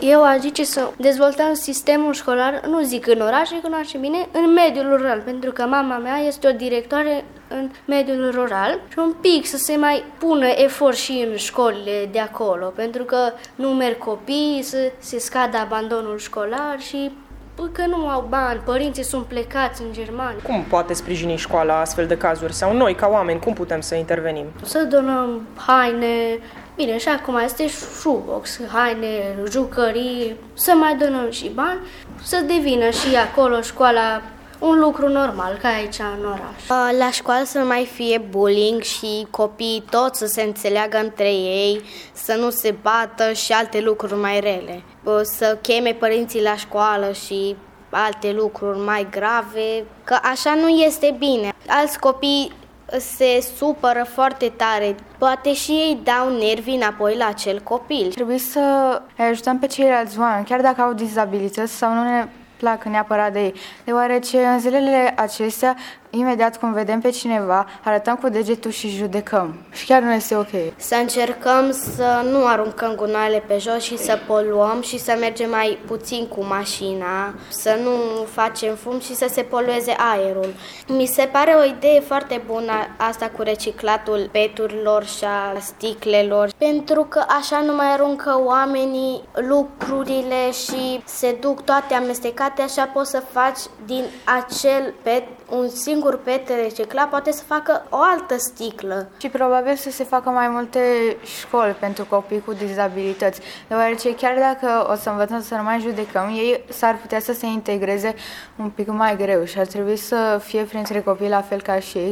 Eu aș zice să dezvoltăm sistemul școlar, nu zic în orașe, cunoaște bine, în mediul rural, pentru că mama mea este o directoare în mediul rural și un pic să se mai pună efort și în școlile de acolo, pentru că nu merg copii, să se scadă abandonul școlar și că nu au bani, părinții sunt plecați în Germania. Cum poate sprijini școala astfel de cazuri? Sau noi, ca oameni, cum putem să intervenim? Să donăm haine, bine, și acum este shoebox, haine, jucării, să mai donăm și bani, să devină și acolo școala un lucru normal, ca aici în oraș. La școală să nu mai fie bullying și copiii toți să se înțeleagă între ei, să nu se bată și alte lucruri mai rele. Să cheme părinții la școală și alte lucruri mai grave, că așa nu este bine. Alți copii se supără foarte tare, poate și ei dau nervi înapoi la acel copil. Trebuie să îi ajutăm pe ceilalți oameni, chiar dacă au dizabilități sau nu ne plac neapărat de ei, deoarece în zilele acestea, imediat când vedem pe cineva, arătăm cu degetul și judecăm. Și chiar nu este ok. Să încercăm să nu aruncăm gunoaiele pe jos și să poluăm și să mergem mai puțin cu mașina, să nu facem fum și să se polueze aerul. Mi se pare o idee foarte bună asta cu reciclatul peturilor și a sticlelor, pentru că așa nu mai aruncă oamenii lucrurile și se duc toate amestecate, așa poți să faci din acel pet un singur pet reciclat, poate să facă o altă sticlă. Și probabil să se facă mai multe școli pentru copii cu dizabilități, deoarece chiar dacă o să învățăm să nu mai judecăm, ei s-ar putea să se integreze un pic mai greu și ar trebui să fie printre copii la fel ca și ei.